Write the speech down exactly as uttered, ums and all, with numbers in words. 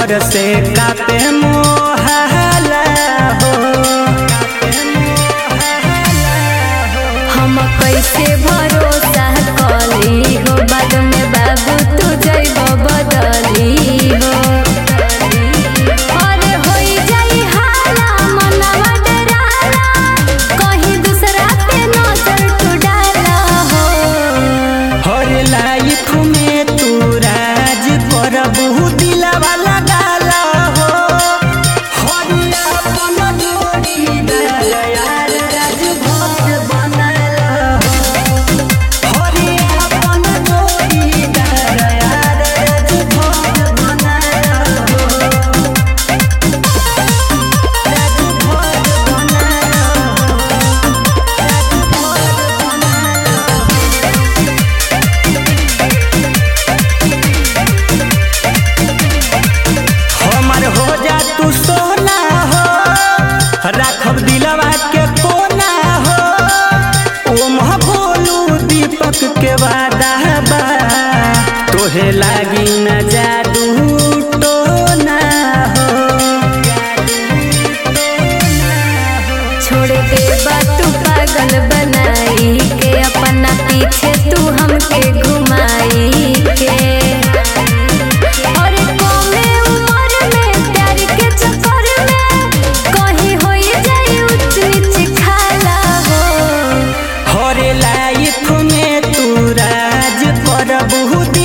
डर से कापे मोहला हो। हम कैसे भरोसा कली हो, बाद में बाबू तू जइबो बदली हो। अरे होई जाई हाला मनवा डराला, कहीं दूसरा पे नजर तू डाला हो। हर लाइफ में तू राज करबू दिलवा लगाला हो। हरिया अपन जोड़ीदार यार राज भर बनला हो। हरिया अपन जोड़ीदार यार राज भर बनला हो। राज भर बनला हो। हमर हो जा तू सोना हो, राखब दिलवा के कोना हो। ओम बोलू दीपक के वादा बा, तोहे लागी न जादू टोना हो। छोड़ दे बा तू पागल बनाई के, अपना पीछे तू हमके घुमाई के। और कमे उम्र में प्यार के चक्कर में कहीं होई जाई ऊंच नीच खाला हो। हर लाइफ में तू राज करबू